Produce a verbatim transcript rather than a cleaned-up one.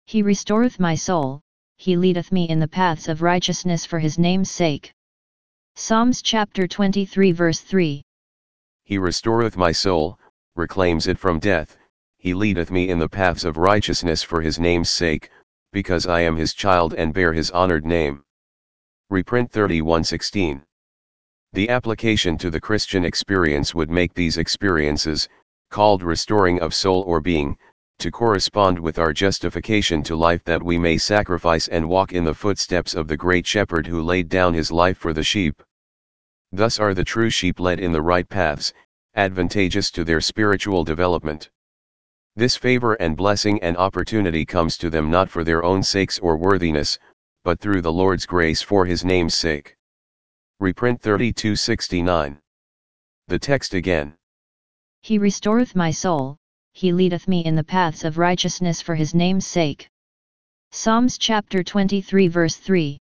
He restoreth my soul, he leadeth me in the paths of righteousness for his name's sake. Psalms chapter twenty-three verse three. He restoreth my soul, reclaims it from death, he leadeth me in the paths of righteousness for his name's sake, because I am his child and bear his honored name. Reprint thirty-one sixteen. The application to the Christian experience would make these experiences, called restoring of soul or being, to correspond with our justification to life, that we may sacrifice and walk in the footsteps of the great shepherd who laid down his life for the sheep. Thus are the true sheep led in the right paths, advantageous to their spiritual development. This favor and blessing and opportunity comes to them not for their own sakes or worthiness, but through the Lord's grace for his name's sake. Reprint thirty-two sixty-nine. The text again. He restoreth my soul, he leadeth me in the paths of righteousness for his name's sake. Psalms chapter twenty-three verse three.